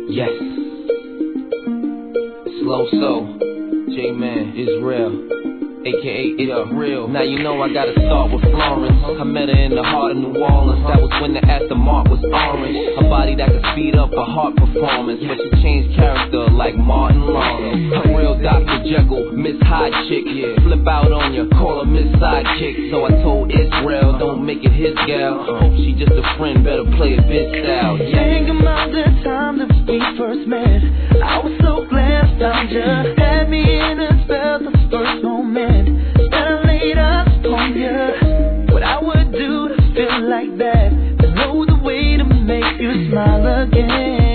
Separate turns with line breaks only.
Yes. Slow Soul, J-Man, Israel, aka It's Real. Now you know I gotta start with Florence. I met her in the heart of New Orleans. That was when the Aston Martin was orange. A body that could speed up a heart performance, but she changed character like Martin Lawrence. A real Dr. Jekyll, Miss Hyde chick. Flip out on you, call her Miss Sidekick. So I told Israel, don't make it his gal. Hope she just a friend, better play a bit style.
Think about the time that we first met. I was so glad found you. Had me in a spell the first moment. Then I laid up on you. What I would do to feel like that. To know the way to make you smile again.